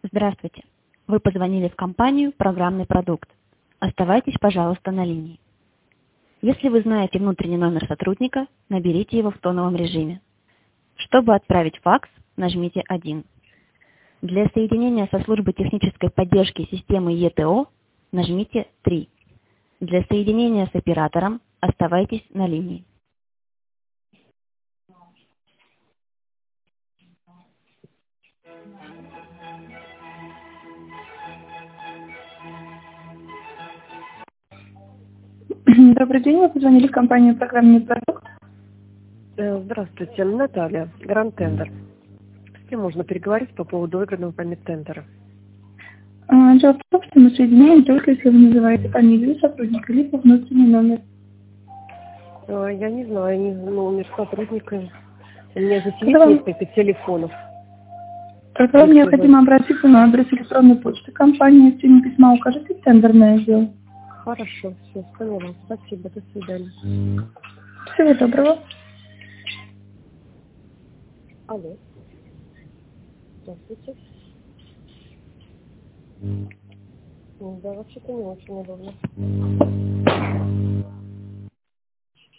Здравствуйте. Вы позвонили в компанию «Программный продукт». Оставайтесь, пожалуйста, на линии. Если вы знаете внутренний номер сотрудника, наберите его в тоновом режиме. Чтобы отправить факс, нажмите 1. Для соединения со службой технической поддержки системы ЕТО нажмите 3. Для соединения с оператором оставайтесь на линии. Добрый день, вы позвонили в компанию «Программный продукт». Здравствуйте, Наталья, Гранд Тендер. С кем можно переговорить по поводу выигранного вами тендера? Дело в том, что мы соединяем только если вы называете фамилию сотрудника, либо внутренний номер. Я не знаю, номер сотрудника. У меня здесь есть несколько телефонов. Тогда вам необходимо обратиться на адрес электронной почты компании. В течение письма укажите тендерное дело. Хорошо, все, поняла. Спасибо, до свидания. Всего доброго. Алло. Здравствуйте. Да, вообще-то не очень удобно.